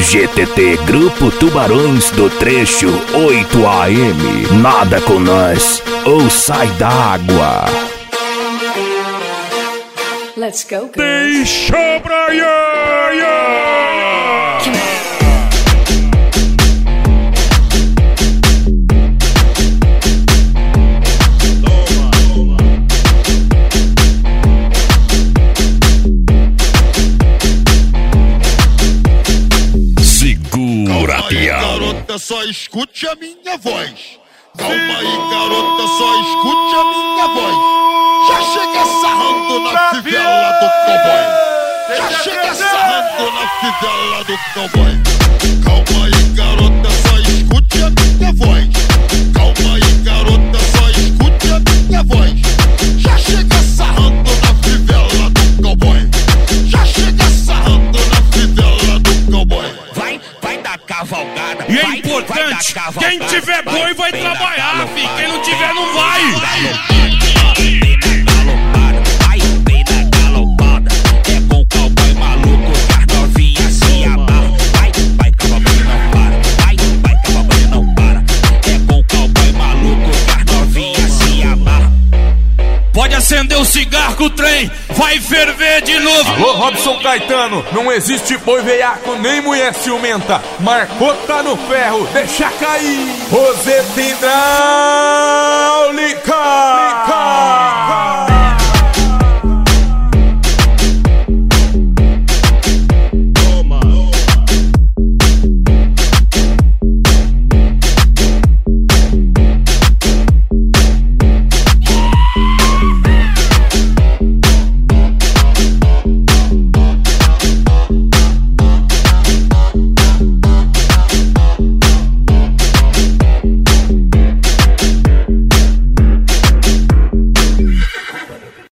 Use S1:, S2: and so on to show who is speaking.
S1: GTT, Grupo Tubarões do Trecho 8 AM. Nada com nós ou sai da água.
S2: Let's go, girls.
S3: Deixa pra
S1: Segura, pião.
S4: Garota, só escute a minha voz. Calma aí, garota, só escute a minha voz. Já chega sarrando na fivela do cowboy. Já chega sarrando na fivela do cowboy. Calma aí, garota, só escute a minha voz. Calma aí, garota, só escute a minha voz. Já chega sarrando na fivela do cowboy. Já chega sarrando na fivela do cowboy.
S5: Vai dar cavalgada.
S3: E é importante, quem tiver boi vai trabalhar, filho. Quem não tiver não vai.
S5: Vem na galopada. É com o cowboy maluco que as novinhas se amarram. Vai, cavalgando não para. Vai, cavalgando não para. É com o cowboy maluco que as novinhas se amarram.
S3: Pode acender o cigarro que o trem vai ferver de novo.
S6: Alô, Robson Caetano, não existe boi veiaco nem mulher ciumenta. Marcou, tá no ferro, deixa cair. Roseta hidráulica.